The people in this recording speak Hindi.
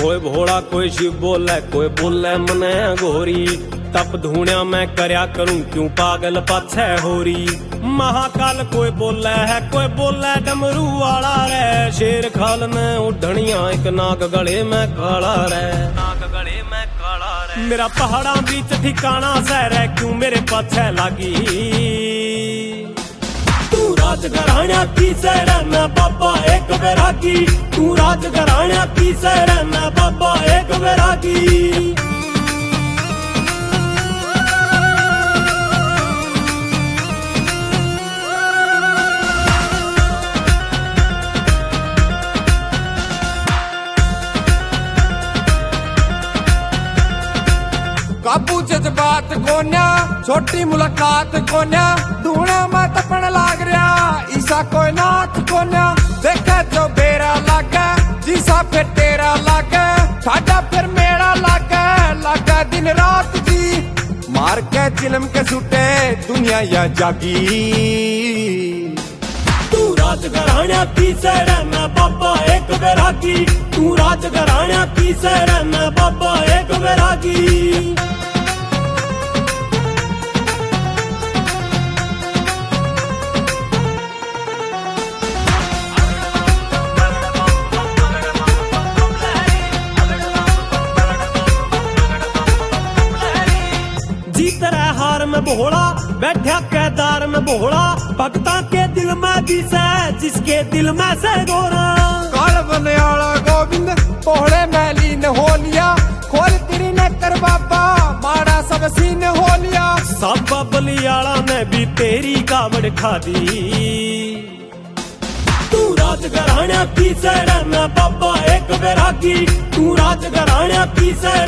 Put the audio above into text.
कोई भोला कोई शिव बोले, कोई बोले मने गोरी। तप धूणिया मैं करया करूं, क्यों पागल पाछे होरी। महाकाल कोई बोले है, कोई बोले डमरू वाला रे। शेर खाल में उड़निया, एक नाग गले में काला रे। नाग गले में काला रे। मेरा पहाड़ा बीच ठिकाना शहर है, क्यों मेरे पाछे लागी। तू राजघराना की सहरना बाबा एक बैरागी। तू राजघराना की सहरना बाबा एक बैरागी। काबू जज्बात कोन्या, छोटी मुलाकात कोन्या। धूणा में तपन लाग रहा, ईसा कोई नाथ कोन्या। देखा जो बेरा लागे, जीसा फिर तेरा लागे। साडा फिर मेरा लागे, लागे दिन रात जी। मार के चिलम के सुटे दुनिया या जागी। तू राजघराना की सहरना बाबा एक बैरागी। तू राजघराना की सहरना बाबा एक बैरागी। जीत रहा हार में भोला, बैठा केदार में भोला। भक्ता के दिल में दिसे, जिसके दिल में से गोरा। काल बनयाला गोविंद पोहड़े मैली न हो लिया। खोल तेरी न कर बाबा, माड़ा सब सीन हो लिया। सब बलियाला ने भी तेरी कावड़ खा दी। तू राजघराना की सहरना बाबा एक बैरागी। तू राजघराना की सहरना